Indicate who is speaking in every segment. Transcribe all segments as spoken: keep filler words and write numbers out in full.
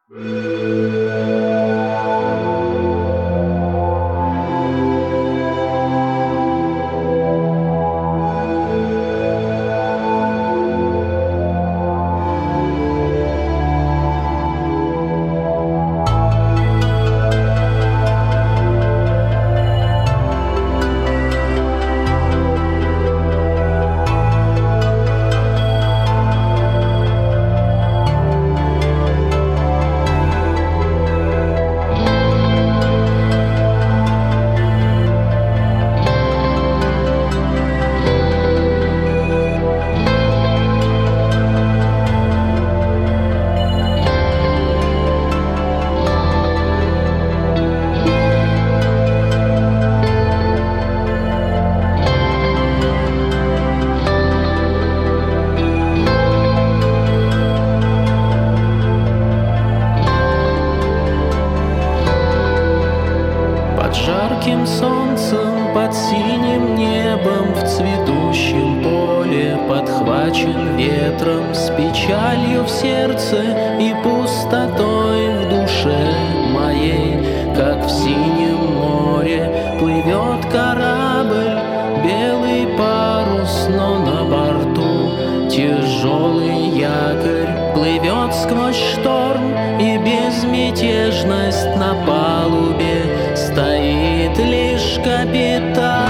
Speaker 1: Жарким солнцем, под синим небом, в цветущем поле, подхвачен ветром, с печалью в сердце и пустотой в душе моей, как в синем море плывет корабль, белый парус, но на борту тяжелый якорь, плывет сквозь шторм и безмятежность на палубе. Стоит лишь капитан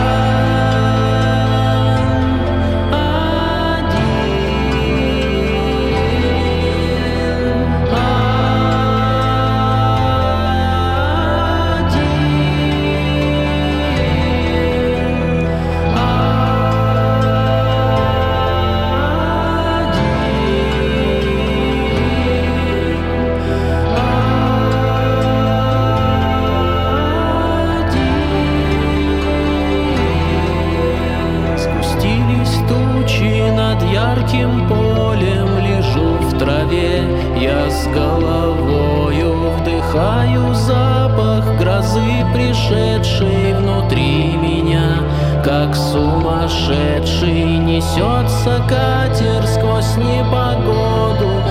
Speaker 1: один, ярким полем лежу в траве, я с головою вдыхаю запах грозы, пришедшей внутри меня, как сумасшедший несется катер сквозь непогоду.